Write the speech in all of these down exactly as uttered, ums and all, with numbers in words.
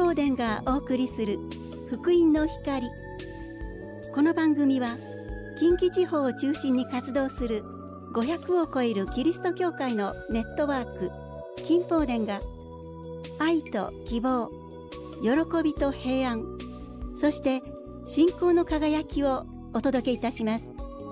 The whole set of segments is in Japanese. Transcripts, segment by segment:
宝殿がお送りする福音の光。この番組は近畿地方を中心に活動するごひゃくを超えるキリスト教会のネットワーク金宝殿が愛と希望、喜びと平安、そして信仰の輝きをお届けいたします。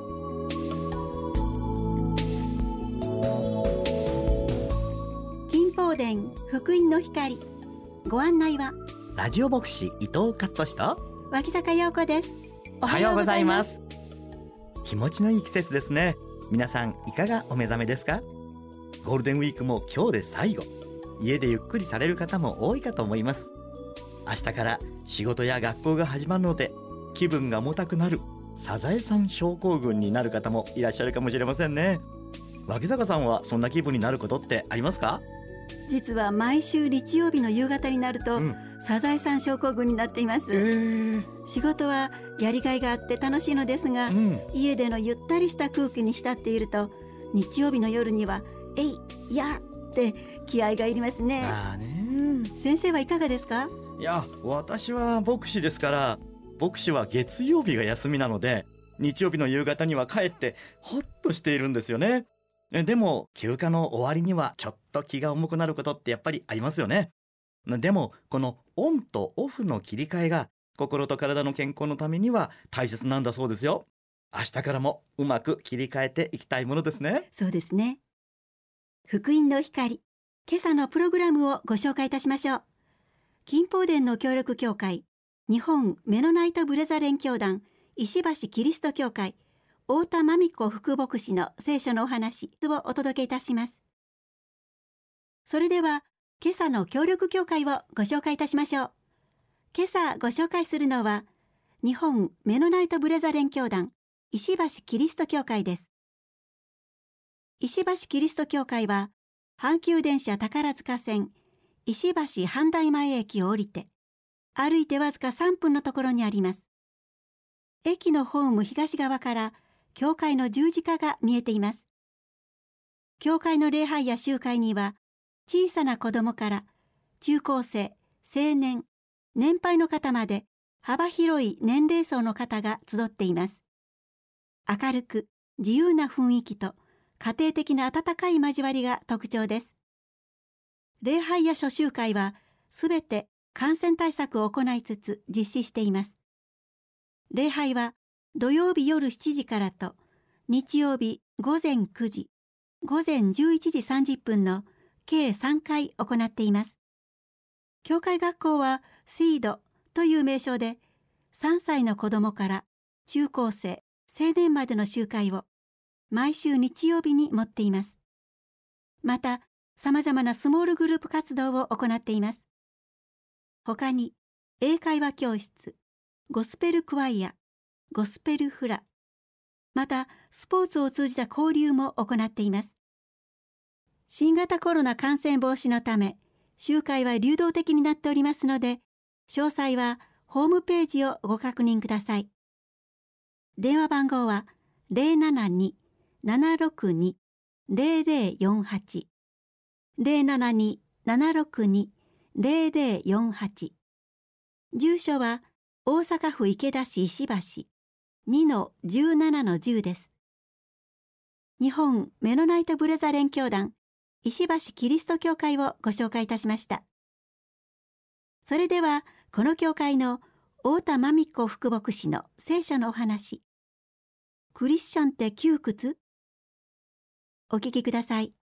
金宝殿福音の光、ご案内はラジオ牧師伊藤勝利と脇坂陽子です。 おはようございます。気持ちのいい季節ですね。皆さんいかがお目覚めですか？ゴールデンウィークも今日で最後。家でゆっくりされる方も多いかと思います。明日から仕事や学校が始まるので気分が重たくなるサザエさん症候群になる方もいらっしゃるかもしれませんね。脇坂さんはそんな気分になることってありますか？ 実は毎週日曜日の夕方になると、うん、サザエさん症候群になっています、えー、仕事はやりがいがあって楽しいのですが、うん、家でのゆったりした空気に浸っていると日曜日の夜にはえいやって気合がいりますね。 あーね、 うん、先生はいかがですか？ いや、私は牧師ですから、牧師は月曜日が休みなので日曜日の夕方には帰ってホッとしているんですよね。でも休暇の終わりにはちょっと気が重くなることってやっぱりありますよね。でもこのオンとオフの切り替えが心と体の健康のためには大切なんだそうですよ。明日からもうまく切り替えていきたいものですね。 そうですね。福音の光、今朝のプログラムをご紹介いたしましょう。金宝殿の協力協会、日本メノナイトブレザ連教団、石橋キリスト教会、太田真美子副牧師の聖書のお話をお届けいたします。それでは今朝の協力協会をご紹介いたしましょう。今朝ご紹介するのは日本メノナイトブレザ連教団石橋キリスト教会です。石橋キリスト教会は阪急電車宝塚線石橋阪大前駅を降りて歩いてわずかさんぷんのところにあります。駅のホーム東側から教会の十字架が見えています。教会の礼拝や集会には小さな子供から中高生、青年、年配の方まで幅広い年齢層の方が集っています。明るく自由な雰囲気と家庭的な温かい交わりが特徴です。礼拝や初集会はすべて感染対策を行いつつ実施しています。礼拝は土曜日夜しちじからと日曜日午前くじ、午前じゅういちじさんじゅっぷんの計さんかい行っています。教会学校はシードという名称でさんさいの子どもから中高生、青年までの集会を毎週日曜日に持っています。また、さまざまなスモールグループ活動を行っています。他に、英会話教室、ゴスペルクワイア、ゴスペルフラ、またスポーツを通じた交流も行っています。新型コロナ感染防止のため、集会は流動的になっておりますので、詳細はホームページをご確認ください。電話番号は ゼロななに ななろくに ゼロゼロよんはち ゼロななに ななろくに ゼロゼロよんはち。住所は大阪府池田市石橋 にのじゅうななのじゅう です。日本メノナイトブレザ連教団石橋キリスト教会をご紹介いたしました。それではこの教会の太田真美子副牧師の聖書のお話、クリスチャンって窮屈？お聞きください。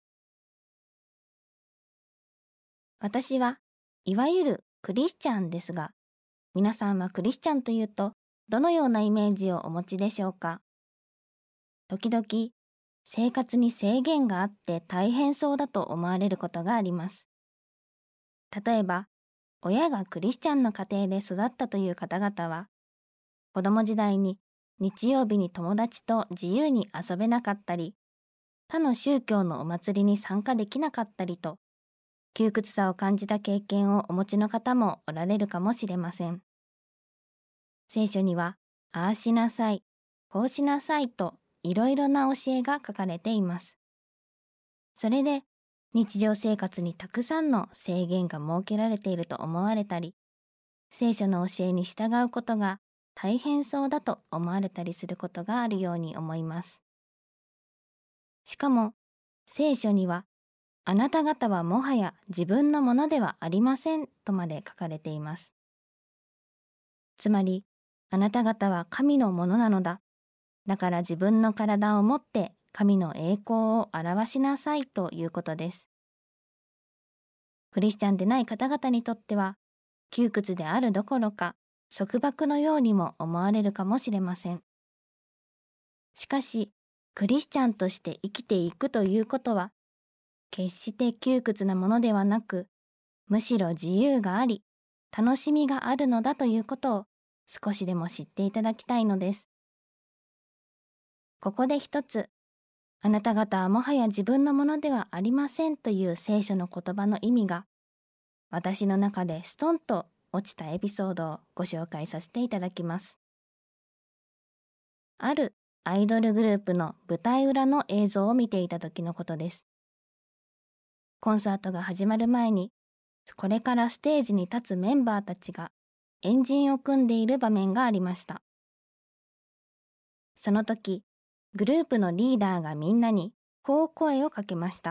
私はいわゆるクリスチャンですが、皆さんはクリスチャンというとどのようなイメージをお持ちでしょうか？時々生活に制限があって大変そうだと思われることがあります。例えば、親がクリスチャンの家庭で育ったという方々は、子供時代に日曜日に友達と自由に遊べなかったり、他の宗教のお祭りに参加できなかったりと、窮屈さを感じた経験をお持ちの方もおられるかもしれません。聖書には、ああしなさい、こうしなさいといろいろな教えが書かれています。それで日常生活にたくさんの制限が設けられていると思われたり、 聖書の教えに従うことが大変そうだと思われたりすることがあるように思います。しかも、聖書には、あなた方はもはや自分のものではありませんとまで書かれています。つまり、あなた方は神のものなのだ。だから自分の体をもって神の栄光を表しなさいということです。クリスチャンでない方々にとっては、窮屈であるどころか、束縛のようにも思われるかもしれません。しかし、クリスチャンとして生きていくということは、決して窮屈なものではなく、むしろ自由があり、楽しみがあるのだということを少しでも知っていただきたいのです。ここで一つ、あなた方はもはや自分のものではありませんという聖書の言葉の意味が、私の中でストンと落ちたエピソードをご紹介させていただきます。あるアイドルグループの舞台裏の映像を見ていた時のことです。コンサートが始まる前に、これからステージに立つメンバーたちが円陣を組んでいる場面がありました。その時、グループのリーダーがみんなにこう声をかけました。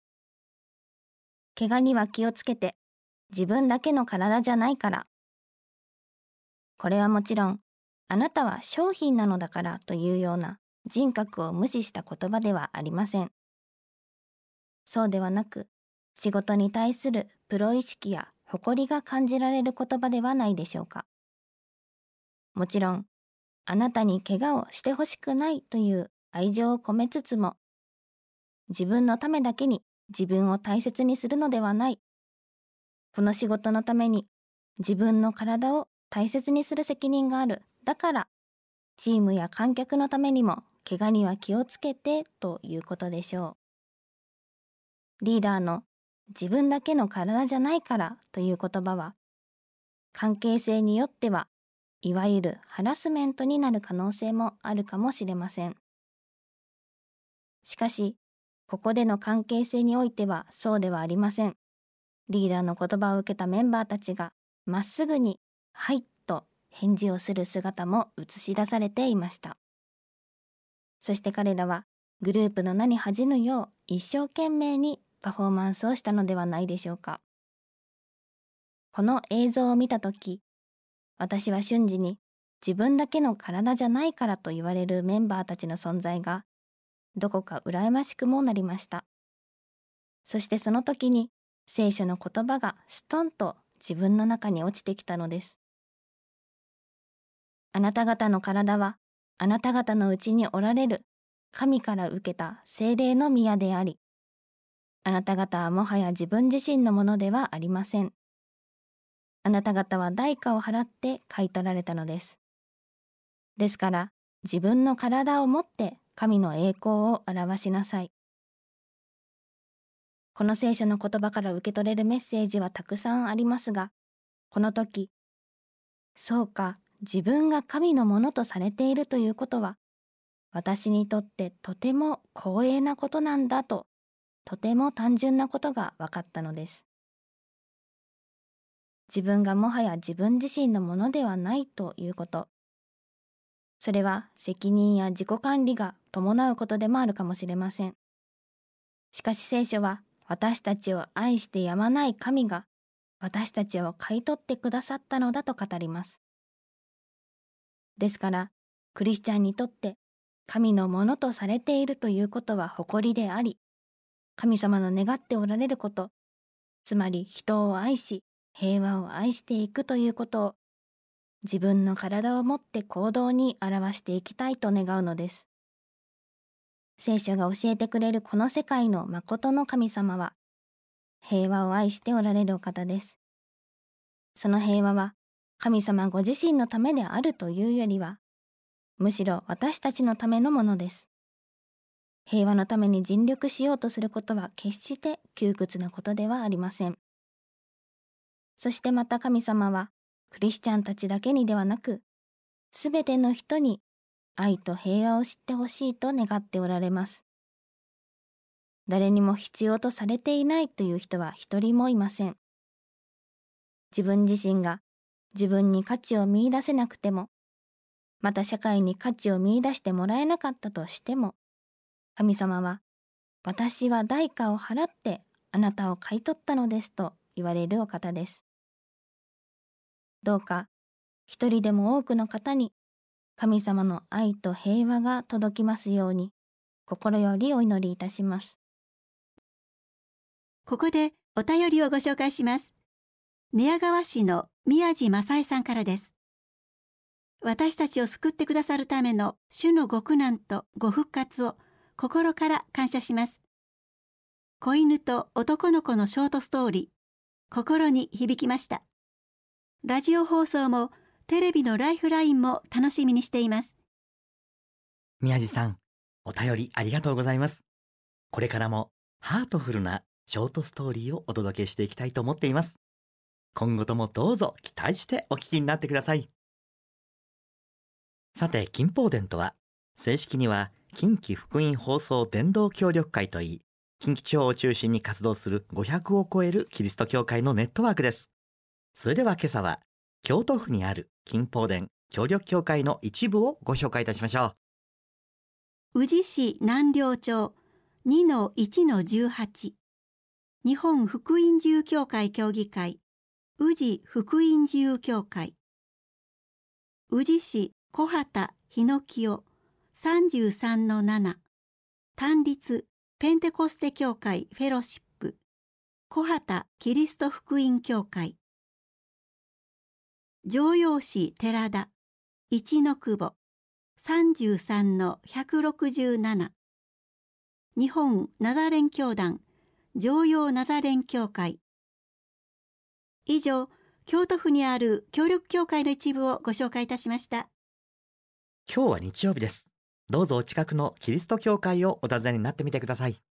怪我には気をつけて、自分だけの体じゃないから。これはもちろん、あなたは商品なのだからというような人格を無視した言葉ではありません。そうではなく、仕事に対するプロ意識や誇りが感じられる言葉ではないでしょうか。もちろん、あなたに怪我をしてほしくないという愛情を込めつつも、自分のためだけに自分を大切にするのではない。この仕事のために自分の体を大切にする責任がある。だから、チームや観客のためにも怪我には気をつけてということでしょう。リーダーの自分だけの体じゃないからという言葉は、関係性によってはいわゆるハラスメントになる可能性もあるかもしれません。しかし、ここでの関係性においてはそうではありません。リーダーの言葉を受けたメンバーたちがまっすぐに「はい」と返事をする姿も映し出されていました。そして彼らはグループの名に恥じぬよう一生懸命にパフォーマンスをしたのではないでしょうか。この映像を見たとき、私は瞬時に自分だけの体じゃないからと言われるメンバーたちの存在がどこか羨ましくもなりました。そしてその時に聖書の言葉がストンと自分の中に落ちてきたのです。あなた方の体はあなた方のうちにおられる神から受けた聖霊の宮であり、あなた方はもはや自分自身のものではありません。あなた方は代価を払って買い取られたのです。ですから自分の体をもって神の栄光を表しなさい。この聖書の言葉から受け取れるメッセージはたくさんありますが、この時、そうか、自分が神のものとされているということは、私にとってとても光栄なことなんだと、とても単純なことが分かったのです。自分がもはや自分自身のものではないということ。それは責任や自己管理が伴うことでもあるかもしれません。しかし聖書は私たちを愛してやまない神が私たちを買い取ってくださったのだと語ります。ですからクリスチャンにとって神のものとされているということは誇りであり、神様の願っておられること、つまり人を愛し平和を愛していくということを自分の体をもって行動に表していきたいと願うのです。聖書が教えてくれるこの世界の誠の神様は、平和を愛しておられるお方です。その平和は神様ご自身のためであるというよりは、むしろ私たちのためのものです。平和のために尽力しようとすることは決して窮屈なことではありません。そしてまた神様は、クリスチャンたちだけにではなく、すべての人に愛と平和を知ってほしいと願っておられます。誰にも必要とされていないという人は一人もいません。自分自身が自分に価値を見出せなくても、また社会に価値を見出してもらえなかったとしても、神様は、私は代価を払ってあなたを買い取ったのですと言われるお方です。どうか一人でも多くの方に神様の愛と平和が届きますように心よりお祈りいたします。 ここでお便りをご紹介します。寝屋川市の宮地正恵さんからです。私たちを救ってくださるための主のご苦難とご復活を心から感謝します。子犬と男の子のショートストーリー、心に響きました。ラジオ放送もテレビのライフラインも楽しみにしています。 宮地さん、お便りありがとうございます。これからもハートフルなショートストーリーをお届けしていきたいと思っています。今後ともどうぞ期待してお聞きになってください。さて、金宝殿とは、正式には近畿福音放送伝道協力会といい、近畿地方を中心に活動するごひゃくを超えるキリスト教会のネットワークです。それでは今朝は、京都府にある金宝殿協力協会の一部をご紹介いたしましょう。宇治市南陵町 にのいちのじゅうはち 日本福音自由協会協議会宇治福音自由協会、宇治市小畑日野清 さんじゅうさんのなな 単立ペンテコステ協会フェロシップ小畑キリスト福音協会、城陽市寺田一の久保 さんじゅうさんのひゃくろくじゅうなな 日本ナザレン教団城陽ナザレン教会。以上、京都府にある協力協会の一部をご紹介いたしました。 今日は日曜日です。どうぞお近くのキリスト教会をお訪ねになってみてください。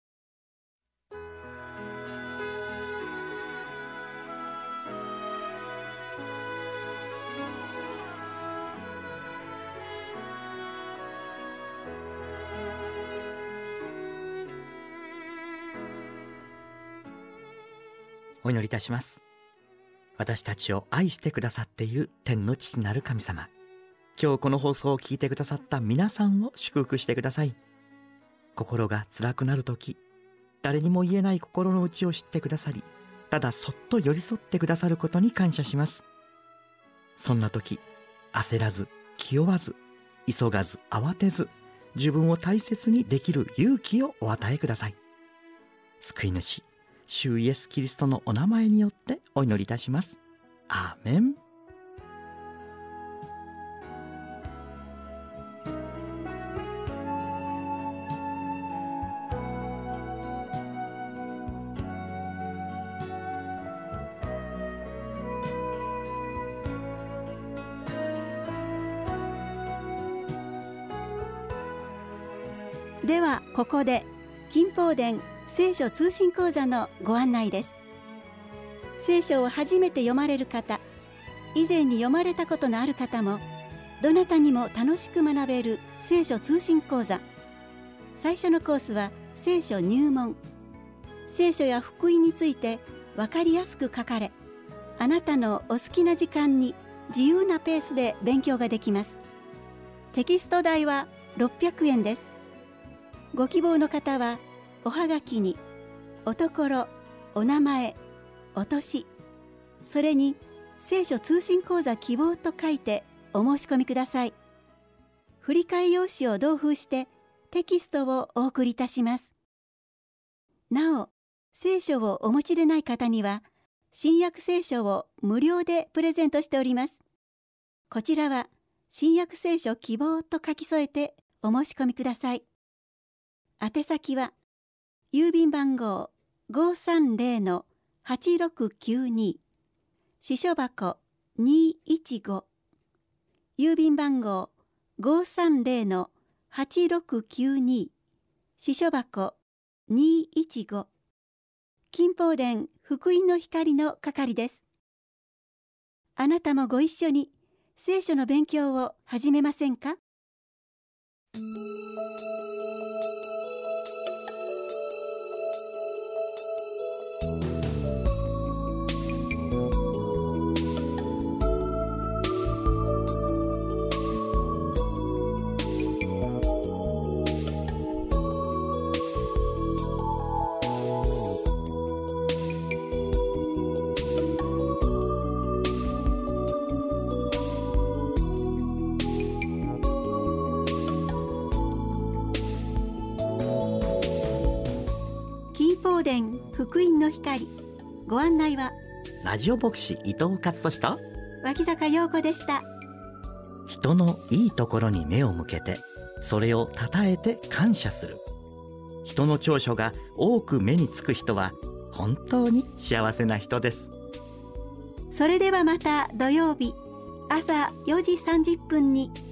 お祈りいたします。私たちを愛してくださっている天の父なる神様、今日この放送を聞いてくださった皆さんを祝福してください。心が辛くなるとき、誰にも言えない心の内を知ってくださり、ただそっと寄り添ってくださることに感謝します。そんな時、焦らず気負わず急がず慌てず、自分を大切にできる勇気をお与えください。救い主主イエスキリストのお名前によってお祈りいたします。アーメン。 ではここで金宝殿聖書通信講座のご案内です。聖書を初めて読まれる方、以前に読まれたことのある方も、どなたにも楽しく学べる聖書通信講座。最初のコースは聖書入門。聖書や福音について分かりやすく書かれ、あなたのお好きな時間に自由なペースで勉強ができます。テキスト代はろっぴゃくえんです。ご希望の方はおはがきにおところ、お名前、お年、それに聖書通信講座希望と書いてお申し込みください。振り替え用紙を同封してテキストをお送りいたします。なお、聖書をお持ちでない方には新約聖書を無料でプレゼントしております。こちらは新約聖書希望と書き添えてお申し込みください。宛先は郵便番号 ごーさんぜろのはちろくきゅうに 支所箱にーいちご、郵便番号 ごーさんぜろのはちろくきゅうに 支所箱にーいちご、金宝殿福音の光の係です。あなたもご一緒に聖書の勉強を始めませんか？ 大宝殿福音の光。ご案内はラジオ牧師伊藤勝利と脇坂陽子でした。 人のいいところに目を向けて、それをたたえて感謝する。人の長所が多く目につく人は本当に幸せな人です。 それではまた土曜日朝よじさんじゅっぷんに